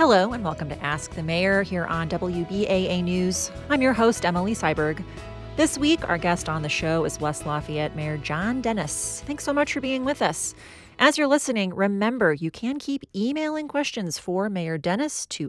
Hello and welcome to Ask the Mayor here on WBAA News. I'm your host, Emily Seiberg. This week, our guest on the show is West Lafayette Mayor John Dennis. Thanks so much for being with us. As you're listening, remember you can keep emailing questions for Mayor Dennis to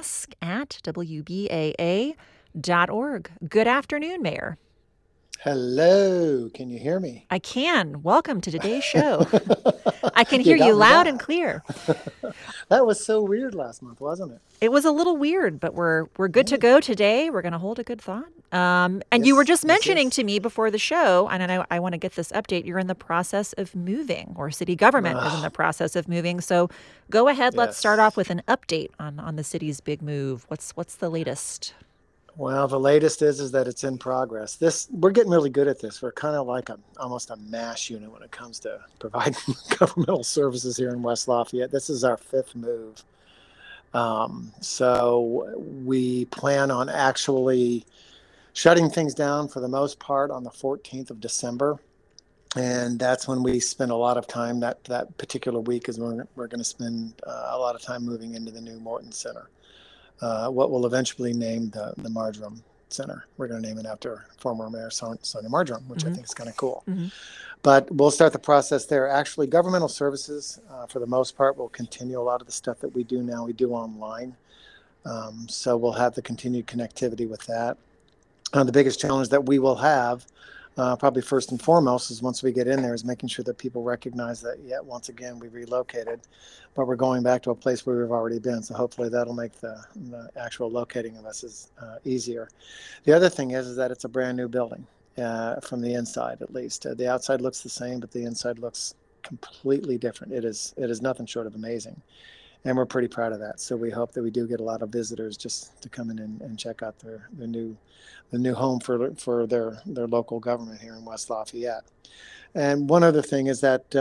ask@wbaa.org. Good afternoon, Mayor. Hello, can you hear me? I can. Welcome to today's show. I can hear you loud and clear. That was so weird last month, wasn't it? It was a little weird, but we're good to go today. We're going to hold a good thought. You were just mentioning to me before the show, and I want to get this update. You're in the process of moving, or city government is in the process of moving. So go ahead. Let's start off with an update on the city's big move. What's the latest? Well, the latest is that it's in progress. We're getting really good at this. We're kind of like almost a MASH unit when it comes to providing governmental services here in West Lafayette. This is our fifth move. So we plan on actually shutting things down for the most part on the 14th of December. And that's when we spend a lot of time. That particular week is when we're going to spend a lot of time moving into the new Morton Center. What we'll eventually name the Marjoram Center. We're going to name it after former Mayor Sonia Marjoram, which I think is kind of cool. Mm-hmm. But we'll start the process there. Actually, governmental services, for the most part, will continue a lot of the stuff that we do now. We do online. So we'll have the continued connectivity with that. The biggest challenge that we will have, probably first and foremost, is once we get in there, is making sure that people recognize that, once again, we relocated, but we're going back to a place where we've already been. So hopefully that'll make the actual locating of us easier. The other thing is that it's a brand new building from the inside, at least. The outside looks the same, but the inside looks completely different. It is nothing short of amazing. And we're pretty proud of that. So we hope that we do get a lot of visitors just to come in and check out the new home for their local government here in West Lafayette. And one other thing is that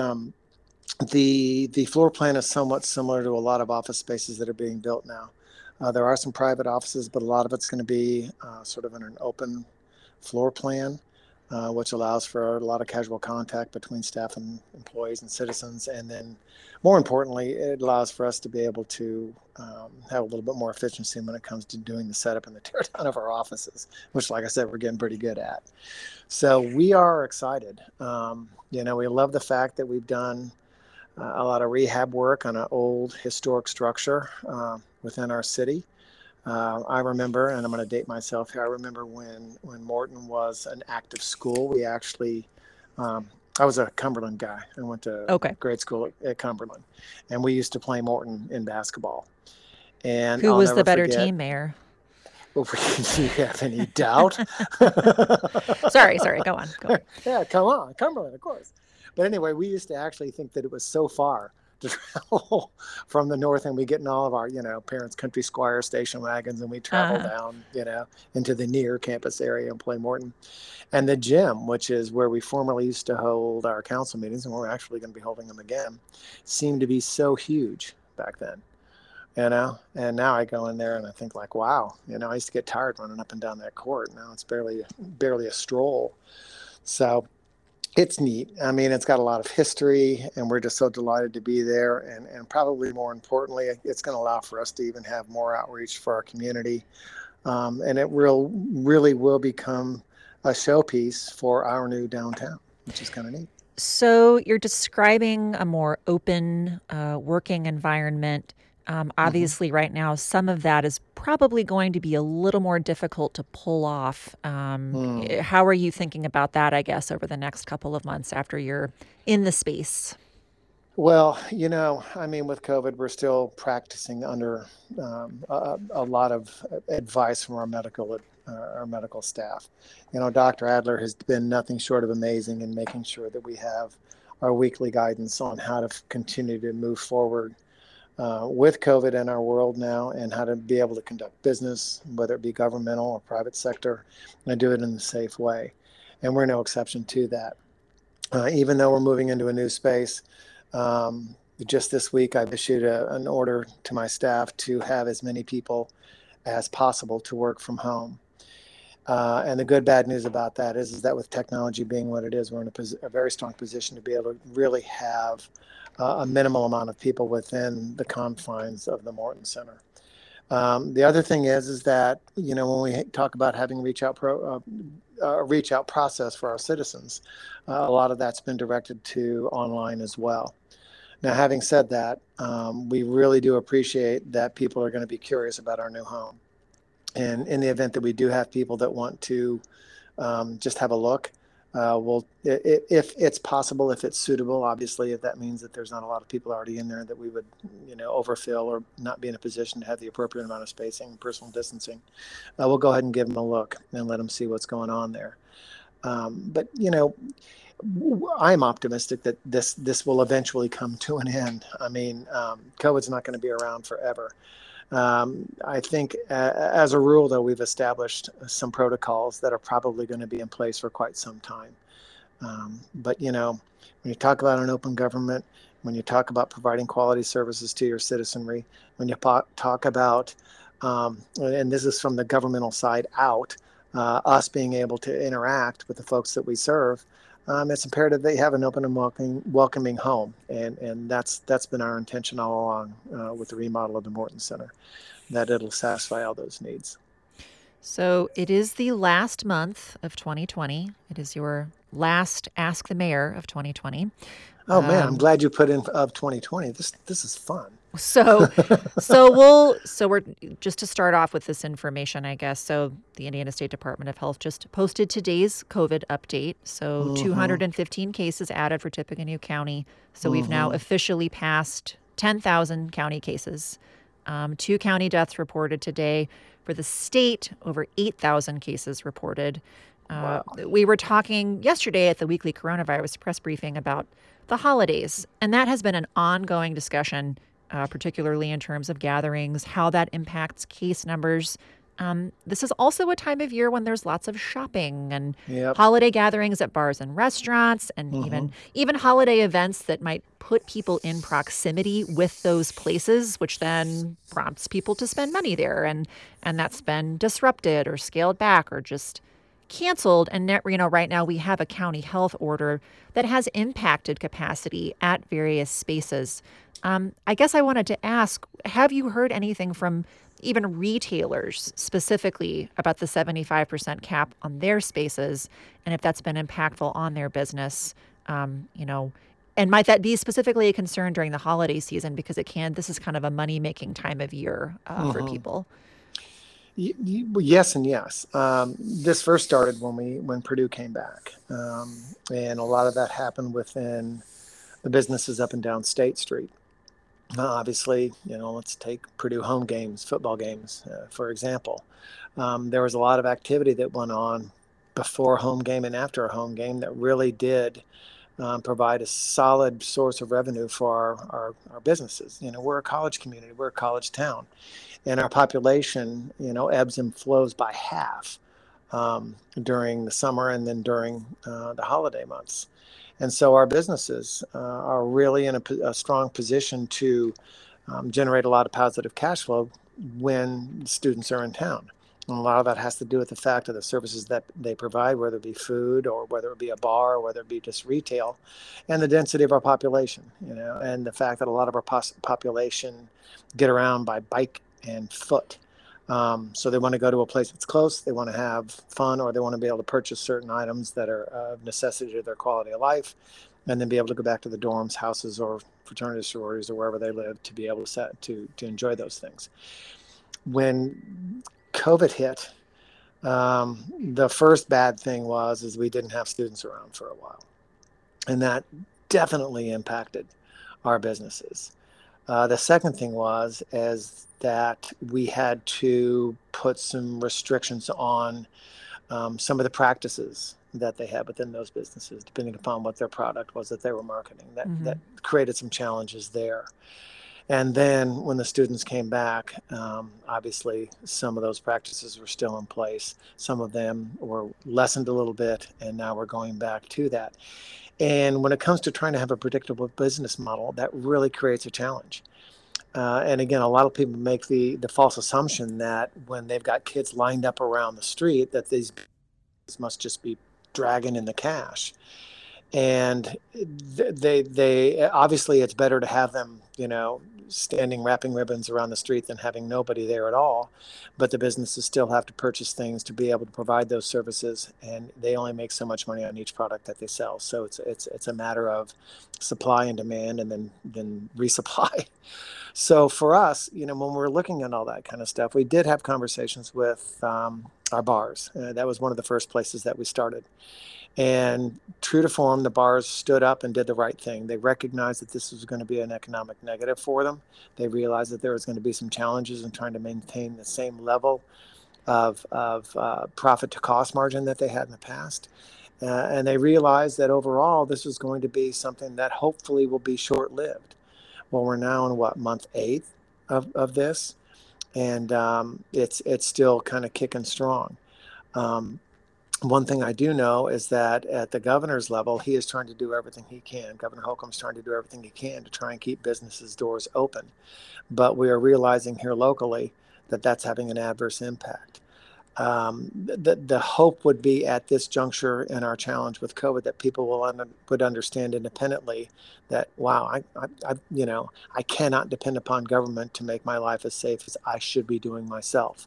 the floor plan is somewhat similar to a lot of office spaces that are being built now. There are some private offices, but a lot of it's going to be sort of in an open floor plan, which allows for a lot of casual contact between staff and employees and citizens. And then more importantly, it allows for us to be able to have a little bit more efficiency when it comes to doing the setup and the tear down of our offices, which, like I said, we're getting pretty good at. So we are excited. We love the fact that we've done a lot of rehab work on an old historic structure within our city. I remember, and I'm going to date myself here, I remember when Morton was an active school. We actually, I was a Cumberland guy. I went to grade school at Cumberland, and we used to play Morton in basketball. And who was the better team, Mayor? Well, do you have any doubt? Sorry, go on. Yeah, come on, Cumberland, of course. But anyway, we used to actually think that it was so far to travel from the north, and we get in all of our, parents' country squire station wagons, and we travel down, into the near campus area and play Morton. And the gym, which is where we formerly used to hold our council meetings, and we're actually going to be holding them again, seemed to be so huge back then, and now I go in there and I think like, wow, I used to get tired running up and down that court. Now it's barely a stroll. So it's neat. I mean, it's got a lot of history, and we're just so delighted to be there. And probably more importantly, it's going to allow for us to even have more outreach for our community. And it really will become a showpiece for our new downtown, which is kind of neat. So you're describing a more open working environment. Obviously, right now, some of that is probably going to be a little more difficult to pull off. How are you thinking about that, I guess, over the next couple of months after you're in the space? Well, with COVID, we're still practicing under a lot of advice from our medical staff. Dr. Adler has been nothing short of amazing in making sure that we have our weekly guidance on how to continue to move forward with COVID in our world now, and how to be able to conduct business, whether it be governmental or private sector, and do it in a safe way. And we're no exception to that. Even though we're moving into a new space, just this week I've issued an order to my staff to have as many people as possible to work from home. And the good, bad news about that is that with technology being what it is, we're in a very strong position to be able to really have a minimal amount of people within the confines of the Morton Center. The other thing is that, when we talk about having reach out process for our citizens, a lot of that's been directed to online as well. Now, having said that, we really do appreciate that people are going to be curious about our new home. And in the event that we do have people that want to just have a look, if it's possible, if it's suitable, obviously, if that means that there's not a lot of people already in there, that we would, overfill or not be in a position to have the appropriate amount of spacing, personal distancing, we'll go ahead and give them a look and let them see what's going on there. But I'm optimistic that this will eventually come to an end. I mean, COVID's not going to be around forever. I think, as a rule, though, we've established some protocols that are probably going to be in place for quite some time. But when you talk about an open government, when you talk about providing quality services to your citizenry, when you talk about, and this is from the governmental side out, us being able to interact with the folks that we serve, it's imperative they have an open and welcoming home, and that's been our intention all along with the remodel of the Morton Center, that it'll satisfy all those needs. So it is the last month of 2020. It is your last Ask the Mayor of 2020. Oh man, I'm glad you put in of 2020. This is fun. So we're just to start off with this information, I guess. So the Indiana State Department of Health just posted today's COVID update. So 215 cases added for Tippecanoe County. So we've now officially passed 10,000 county cases. 2 county deaths reported today. For the state, over 8,000 cases reported. Wow. We were talking yesterday at the weekly coronavirus press briefing about the holidays, and that has been an ongoing discussion, particularly in terms of gatherings, how that impacts case numbers. This is also a time of year when there's lots of shopping and holiday gatherings at bars and restaurants, and even holiday events that might put people in proximity with those places, which then prompts people to spend money there. And that's been disrupted or scaled back or just canceled. And right now we have a county health order that has impacted capacity at various spaces. I guess I wanted to ask, have you heard anything from even retailers specifically about the 75% cap on their spaces, and if that's been impactful on their business? And might that be specifically a concern during the holiday season, because this is kind of a money-making time of year for people? Yes and yes. This first started when Purdue came back, and a lot of that happened within the businesses up and down State Street. Obviously, let's take Purdue home games, football games, for example. There was a lot of activity that went on before a home game and after a home game that really did provide a solid source of revenue for our businesses. We're a college community, we're a college town, and our population, ebbs and flows by half during the summer and then during the holiday months. And so our businesses are really in a strong position to generate a lot of positive cash flow when students are in town. And a lot of that has to do with the fact of the services that they provide, whether it be food or whether it be a bar or whether it be just retail, and the density of our population, and the fact that a lot of our population get around by bike and foot. So they want to go to a place that's close, they want to have fun, or they want to be able to purchase certain items that are of necessity to their quality of life, and then be able to go back to the dorms, houses, or fraternity sororities, or wherever they live, to be able to enjoy those things. When COVID hit, the first bad thing is we didn't have students around for a while, and that definitely impacted our businesses. The second thing is that we had to put some restrictions on some of the practices that they had within those businesses, depending upon what their product was that they were marketing. That created some challenges there. And then when the students came back, obviously some of those practices were still in place. Some of them were lessened a little bit, and now we're going back to that. And when it comes to trying to have a predictable business model, that really creates a challenge. And again, a lot of people make the false assumption that when they've got kids lined up around the street, that these must just be dragging in the cash. And they obviously, it's better to have them, standing wrapping ribbons around the street than having nobody there at all. But the businesses still have to purchase things to be able to provide those services, and they only make so much money on each product that they sell. So it's a matter of supply and demand, and then resupply. So for us, when we're looking at all that kind of stuff, we did have conversations with our bars. That was one of the first places that we started. And true to form, the bars stood up and did the right thing. They recognized that this was going to be an economic negative for them. They realized that there was going to be some challenges in trying to maintain the same level of profit to cost margin that they had in the past. And they realized that overall, this was going to be something that hopefully will be short-lived. Well, we're now in month 8 of this, and it's still kind of kicking strong. One thing I do know is that at the governor's level, he is trying to do everything he can. Governor Holcomb's trying to do everything he can to try and keep businesses' doors open. But we are realizing here locally that that's having an adverse impact. The hope would be at this juncture in our challenge with COVID that people would understand independently that, wow, I cannot depend upon government to make my life as safe as I should be doing myself.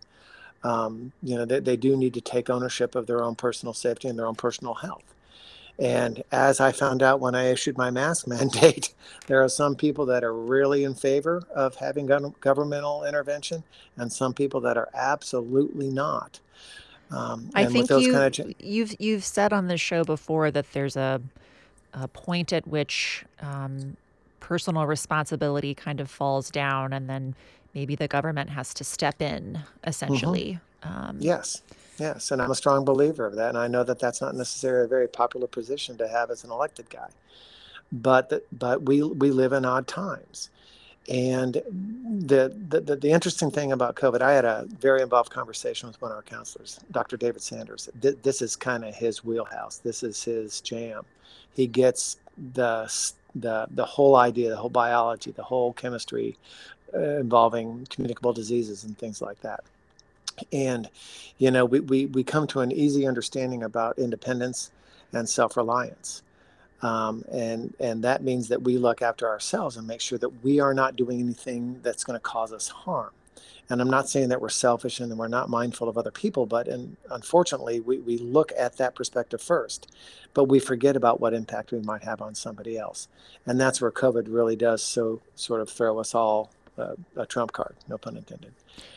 They do need to take ownership of their own personal safety and their own personal health. And as I found out when I issued my mask mandate, there are some people that are really in favor of having governmental intervention, and some people that are absolutely not. I think you've said on this show before that there's a point at which personal responsibility kind of falls down, and then maybe the government has to step in, essentially. Yes. And I'm a strong believer of that. And I know that that's not necessarily a very popular position to have as an elected guy. But we live in odd times. And the interesting thing about COVID, I had a very involved conversation with one of our counselors, Dr. David Sanders. This is kind of his wheelhouse. This is his jam. He gets the whole idea, the whole biology, the whole chemistry involving communicable diseases and things like that. And, we come to an easy understanding about independence and self-reliance. And that means that we look after ourselves and make sure that we are not doing anything that's going to cause us harm. And I'm not saying that we're selfish and we're not mindful of other people, but unfortunately, we look at that perspective first, but we forget about what impact we might have on somebody else. And that's where COVID really does sort of throw us all a trump card, no pun intended.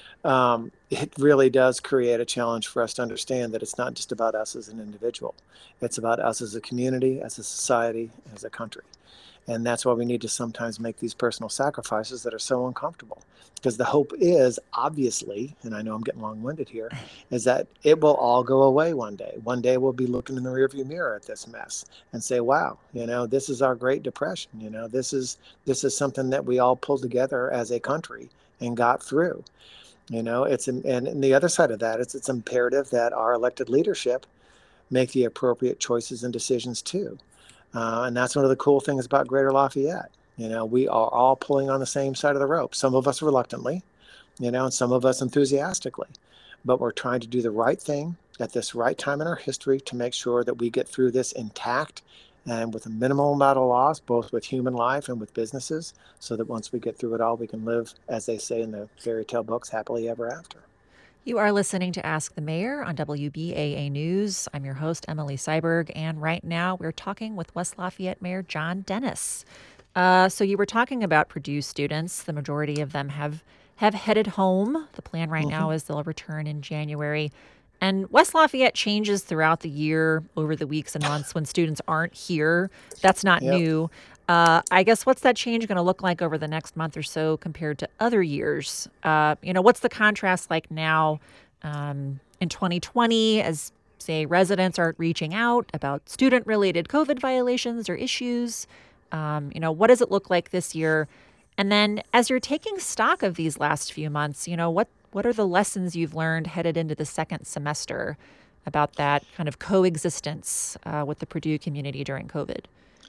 It really does create a challenge for us to understand that it's not just about us as an individual. It's about us as a community, as a society, as a country. And that's why we need to sometimes make these personal sacrifices that are so uncomfortable. Because the hope is, obviously, and I know I'm getting long-winded here, is that it will all go away one day. One day we'll be looking in the rearview mirror at this mess and say, wow, this is our Great Depression. This is something that we all pulled together as a country and got through. And the other side of that is it's imperative that our elected leadership make the appropriate choices and decisions too. And that's one of the cool things about Greater Lafayette. We are all pulling on the same side of the rope. Some of us reluctantly, and some of us enthusiastically. But we're trying to do the right thing at this right time in our history to make sure that we get through this intact and with a minimal amount of loss, both with human life and with businesses, so that once we get through it all, we can live, as they say in the fairy tale books, happily ever after. You are listening to Ask the Mayor on WBAA News. I'm your host, Emily Seiberg, and right now we're talking with West Lafayette Mayor John Dennis. So you were talking about Purdue students. The majority of them have headed home. The plan right now is they'll return in January. And West Lafayette changes throughout the year, over the weeks and months when students aren't here. That's not new. I guess what's that change going to look like over the next month or so compared to other years? What's the contrast like now in 2020 as, say, residents are reaching out about student-related COVID violations or issues? What does it look like this year? And then as you're taking stock of these last few months, what are the lessons you've learned headed into the second semester about that kind of coexistence with the Purdue community during COVID?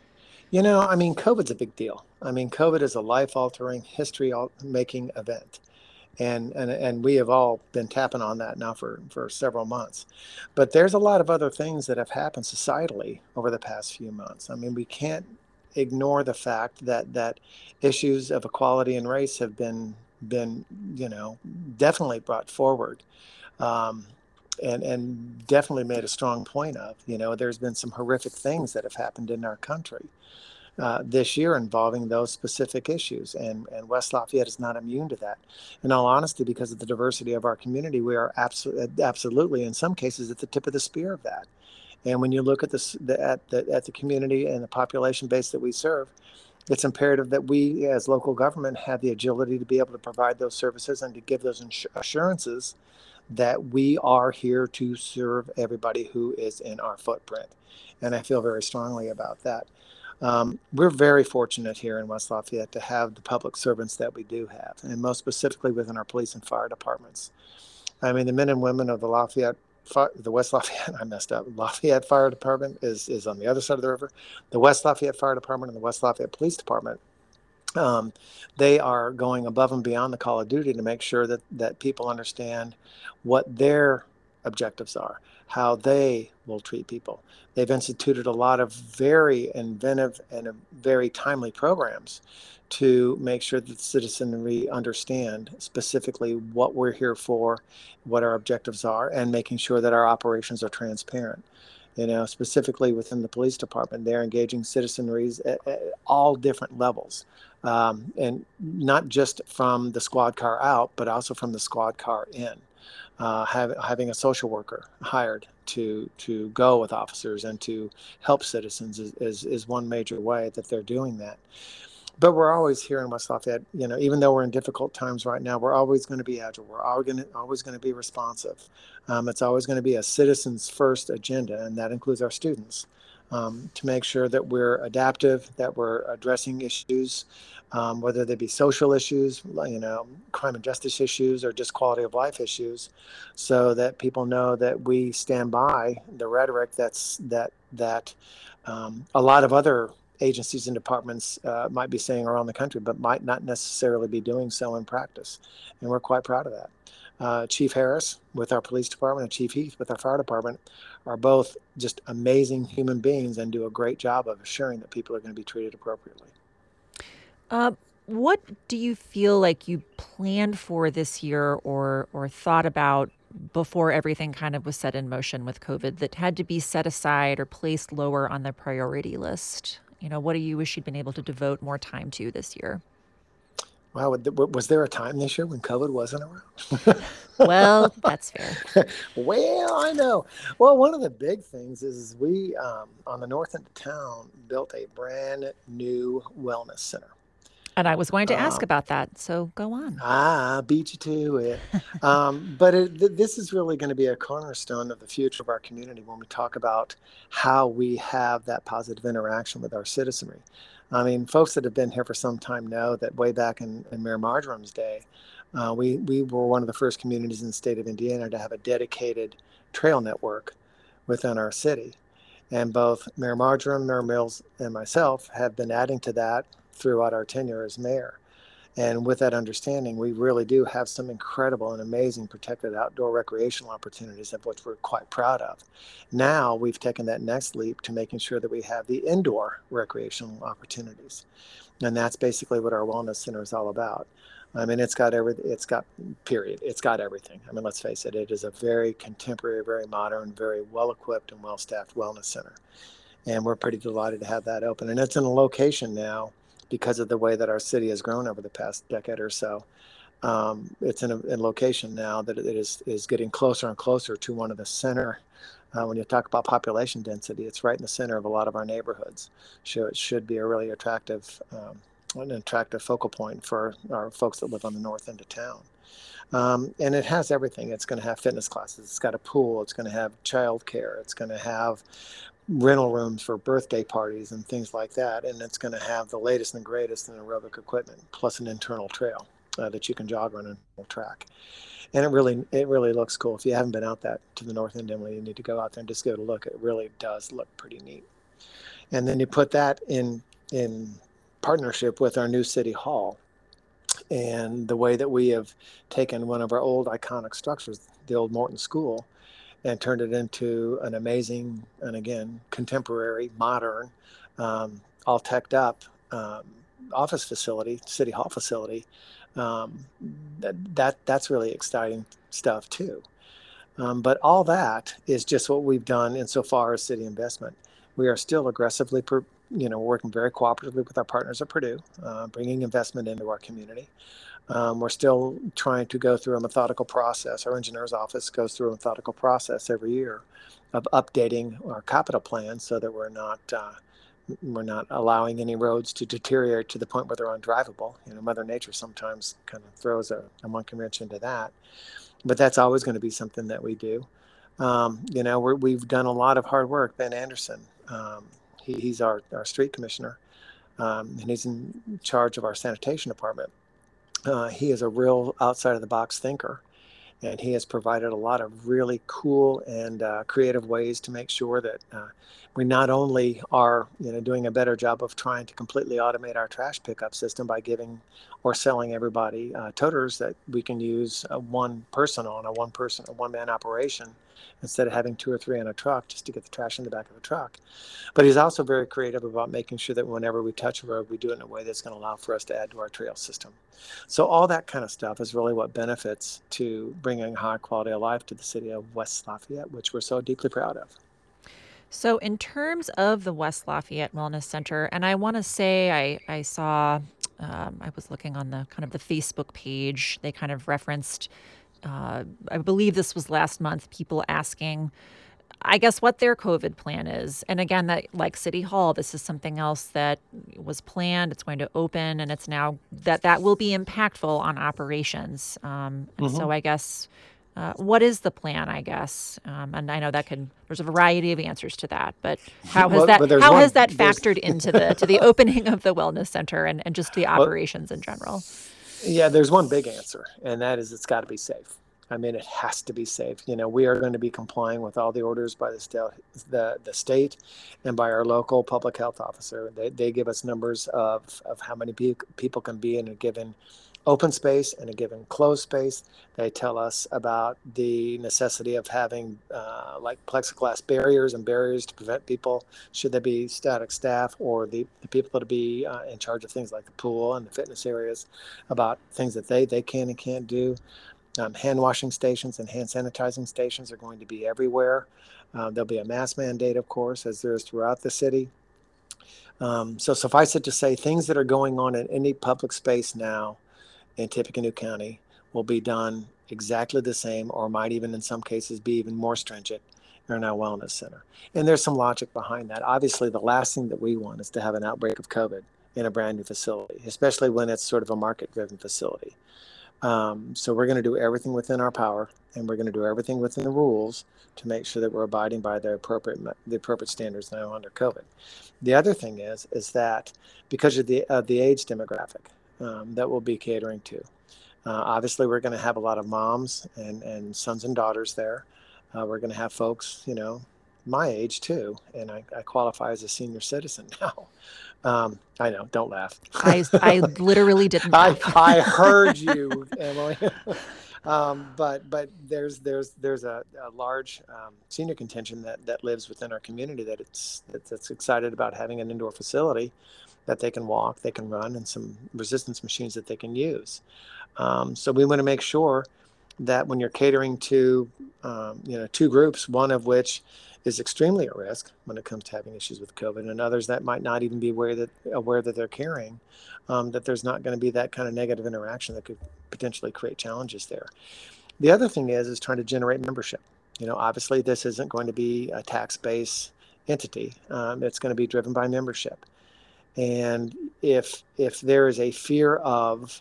COVID's a big deal. COVID is a life-altering, history-making event. And we have all been tapping on that now for several months. But there's a lot of other things that have happened societally over the past few months. We can't ignore the fact that issues of equality and race have been definitely brought forward. Um, and definitely made a strong point of. There's been some horrific things that have happened in our country this year involving those specific issues, and West Lafayette is not immune to that. In all honesty, because of the diversity of our community, we are absolutely, in some cases, at the tip of the spear of that. And when you look at the community and the population base that we serve, it's imperative that we, as local government, have the agility to be able to provide those services and to give those assurances that we are here to serve everybody who is in our footprint. And I feel very strongly about that. We're very fortunate here in West Lafayette to have the public servants that we do have, and most specifically within our police and fire departments. I mean, the men and women of the West Lafayette, I messed up. Lafayette Fire Department is on the other side of the river. The West Lafayette Fire Department and the West Lafayette Police Department, they are going above and beyond the call of duty to make sure that people understand what their objectives are, how they will treat people. They've instituted a lot of very inventive and very timely programs to make sure that the citizenry understand specifically what we're here for, what our objectives are, and making sure that our operations are transparent. Specifically within the police department, they're engaging citizenries at all different levels. And not just from the squad car out, but also from the squad car in. Having a social worker hired to go with officers and to help citizens is one major way that they're doing that. But we're always here in West Lafayette, even though we're in difficult times right now, we're always going to be agile. We're always going to be responsive. It's always going to be a citizens first agenda, and that includes our students, to make sure that we're adaptive, that we're addressing issues, whether they be social issues, crime and justice issues, or just quality of life issues, so that people know that we stand by the rhetoric that a lot of other agencies and departments might be saying around the country, but might not necessarily be doing so in practice. And we're quite proud of that. Chief Harris with our police department and Chief Heath with our fire department are both just amazing human beings and do a great job of assuring that people are going to be treated appropriately. What do you feel like you planned for this year or thought about before everything kind of was set in motion with COVID that had to be set aside or placed lower on the priority list? What do you wish you'd been able to devote more time to this year? Wow, was there a time this year when COVID wasn't around? Well, that's fair. Well, I know. Well, one of the big things is we, on the north end of town, built a brand new wellness center. And I was going to ask about that, so go on. Beat you to it. But this is really going to be a cornerstone of the future of our community when we talk about how we have that positive interaction with our citizenry. I mean, folks that have been here for some time know that way back in Mayor Marjorum's day, we were one of the first communities in the state of Indiana to have a dedicated trail network within our city. And both Mayor Marjorum, Mayor Mills, and myself have been adding to that throughout our tenure as mayor. And with that understanding, we really do have some incredible and amazing protected outdoor recreational opportunities of which we're quite proud of. Now we've taken that next leap to making sure that we have the indoor recreational opportunities. And that's basically what our wellness center is all about. I mean, it's got everything. It's got everything. I mean, let's face it, it is a very contemporary, very modern, very well-equipped and well-staffed wellness center. And we're pretty delighted to have that open. And it's in a location now because of the way that our city has grown over the past decade or so. It's in a location now that it is getting closer and closer to one of the center. When you talk about population density, it's right in the center of a lot of our neighborhoods. So it should be a really attractive focal point for our folks that live on the north end of town. And it has everything. It's going to have fitness classes. It's got a pool. It's going to have childcare. It's going to have rental rooms for birthday parties and things like that. And it's going to have the latest and greatest in aerobic equipment, plus an internal trail that you can jog on and track. And it really looks cool. If you haven't been out to the north end, Emily, you need to go out there and just go to look. It really does look pretty neat. And then you put that in partnership with our new city hall and the way that we have taken one of our old iconic structures, the old Morton School, and turned it into an amazing and, again, contemporary, modern all teched up office facility, city hall facility. That's really exciting stuff too. But all that is just what we've done insofar as city investment. We are still aggressively, working very cooperatively with our partners at Purdue, bringing investment into our community. We're still trying to go through a methodical process. Our engineer's office goes through a methodical process every year of updating our capital plan so that we're not allowing any roads to deteriorate to the point where they're undrivable. Mother Nature sometimes kind of throws a monkey wrench into that. But that's always going to be something that we do. We've done a lot of hard work. Ben Anderson, he's our street commissioner, and he's in charge of our sanitation department. He is a real outside of the box thinker, and he has provided a lot of really cool and creative ways to make sure that we not only are doing a better job of trying to completely automate our trash pickup system by giving or selling everybody toters that we can use a one man operation instead of having 2 or 3 on a truck just to get the trash in the back of the truck. But he's also very creative about making sure that whenever we touch a road, we do it in a way that's going to allow for us to add to our trail system. So all that kind of stuff is really what benefits to bringing high quality of life to the city of West Lafayette, which we're so deeply proud of. So in terms of the West Lafayette Wellness Center, and I want to say I saw, I was looking on the kind of the Facebook page, they kind of referenced, I believe this was last month, people asking, I guess, what their COVID plan is. And again, that like City Hall, this is something else that was planned. It's going to open, and it's now that will be impactful on operations. And so I guess, what is the plan, I guess? And I know there's a variety of answers to that, but how has that factored into the opening of the wellness center and just the operations in general? Yeah, there's one big answer, and that is it's got to be safe. I mean, it has to be safe. We are going to be complying with all the orders by the state and by our local public health officer. They give us numbers of how many people can be in a given open space and a given closed space. They tell us about the necessity of having like plexiglass barriers to prevent people, should there be static staff or the people that be in charge of things like the pool and the fitness areas, about things that they can and can't do. Hand washing stations and hand sanitizing stations are going to be everywhere. There'll be a mask mandate, of course, as there is throughout the city. So suffice it to say, things that are going on in any public space now in Tippecanoe County will be done exactly the same, or might even in some cases be even more stringent in our wellness center. And there's some logic behind that. Obviously, the last thing that we want is to have an outbreak of COVID in a brand new facility, especially when it's sort of a market-driven facility. So we're going to do everything within our power, and we're going to do everything within the rules to make sure that we're abiding by the appropriate standards now under COVID. The other thing is that because of the age demographic that we'll be catering to, obviously we're going to have a lot of moms and sons and daughters there. We're going to have folks, my age too, and I qualify as a senior citizen now. I know, don't laugh. I literally didn't laugh. I heard you, Emily. But there's a large senior contingent that lives within our community that's excited about having an indoor facility that they can walk, they can run, and some resistance machines that they can use. So we want to make sure that when you're catering to 2 groups, one of which is extremely at risk when it comes to having issues with COVID, and others that might not even be aware that they're carrying, that there's not going to be that kind of negative interaction that could potentially create challenges there. The other thing is trying to generate membership. Obviously this isn't going to be a tax-based entity. It's going to be driven by membership. And if there is a fear of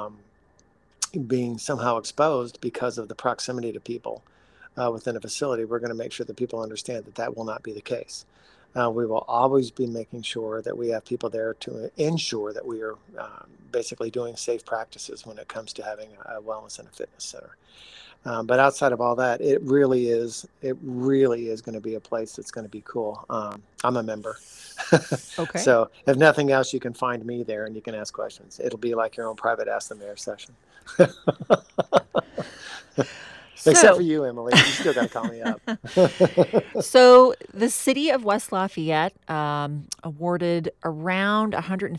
being somehow exposed because of the proximity to people within a facility, we're going to make sure that people understand that will not be the case. We will always be making sure that we have people there to ensure that we are basically doing safe practices when it comes to having a wellness and a fitness center. But outside of all that, it really is going to be a place that's going to be cool. I'm a member. Okay. So if nothing else, you can find me there and you can ask questions. It'll be like your own private Ask the Mayor session. Except for you, Emily. You still got to call me up. So the city of West Lafayette awarded around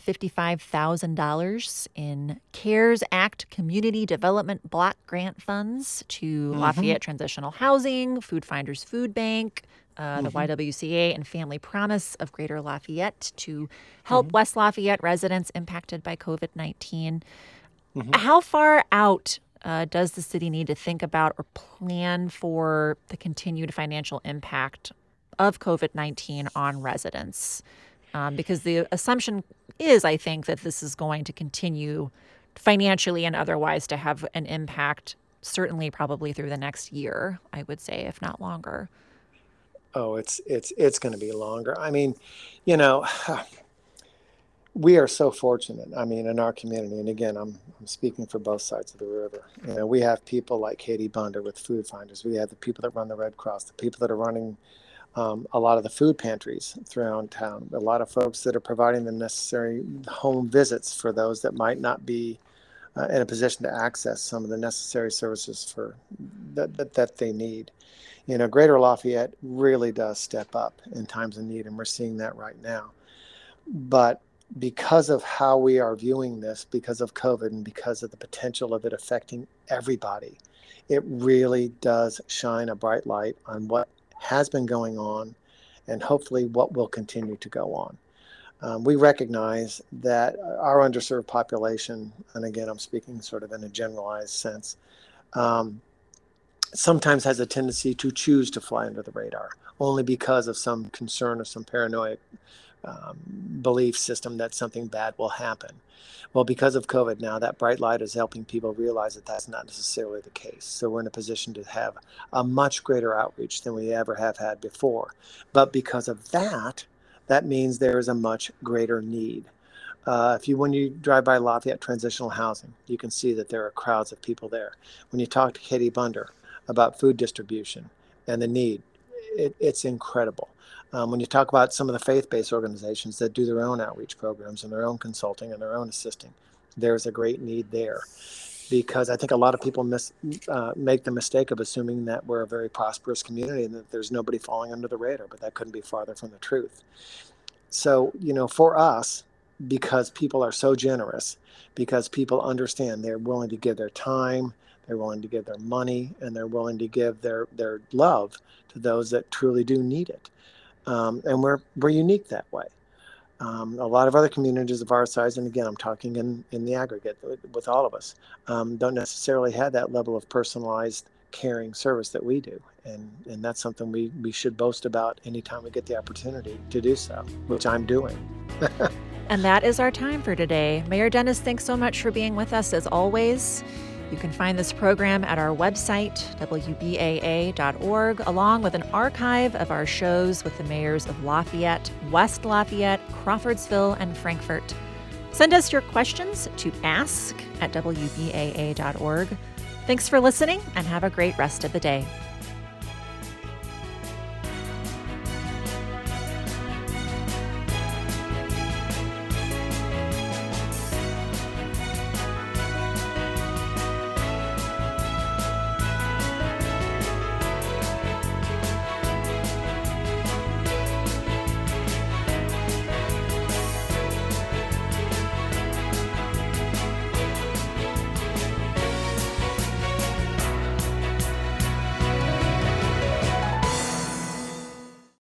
$155,000 in CARES Act Community Development Block Grant funds to Lafayette Transitional Housing, Food Finders Food Bank, the YWCA, and Family Promise of Greater Lafayette to help West Lafayette residents impacted by COVID-19. How far out does the city need to think about or plan for the continued financial impact of COVID-19 on residents? Because the assumption is, I think, that this is going to continue financially and otherwise to have an impact, certainly probably through the next year, I would say, if not longer. Oh, it's going to be longer. I mean, you know, we are so fortunate. I mean, in our community, and again, I'm speaking for both sides of the river. You know, we have people like Katie Bunder with Food Finders. We have the people that run the Red Cross, the people that are running a lot of the food pantries throughout town, a lot of folks that are providing the necessary home visits for those that might not be in a position to access some of the necessary services for that they need. You know, Greater Lafayette really does step up in times of need, and we're seeing that right now. But because of how we are viewing this, because of COVID and because of the potential of it affecting everybody, it really does shine a bright light on what has been going on and hopefully what will continue to go on. We recognize that our underserved population, and again, I'm speaking sort of in a generalized sense, sometimes has a tendency to choose to fly under the radar only because of some concern or some paranoid belief system that something bad will happen. Well, because of COVID now, that bright light is helping people realize that that's not necessarily the case. So we're in a position to have a much greater outreach than we ever have had before. But because of that, that means there is a much greater need. When you drive by Lafayette Transitional Housing, you can see that there are crowds of people there. When you talk to Katie Bunder about food distribution and the need, it's incredible. When you talk about some of the faith-based organizations that do their own outreach programs and their own consulting and their own assisting, there's a great need there. Because I think a lot of people make the mistake of assuming that we're a very prosperous community and that there's nobody falling under the radar, but that couldn't be farther from the truth. So, you know, for us, because people are so generous, because people understand they're willing to give their time, they're willing to give their money, and they're willing to give their love to those that truly do need it. And we're unique that way. A lot of other communities of our size, and again, I'm talking in the aggregate with all of us, don't necessarily have that level of personalized caring service that we do. And that's something we should boast about anytime we get the opportunity to do so, which I'm doing. And that is our time for today. Mayor Dennis, thanks so much for being with us as always. You can find this program at our website, WBAA.org, along with an archive of our shows with the mayors of Lafayette, West Lafayette, Crawfordsville, and Frankfort. Send us your questions to ask@WBAA.org. Thanks for listening and have a great rest of the day.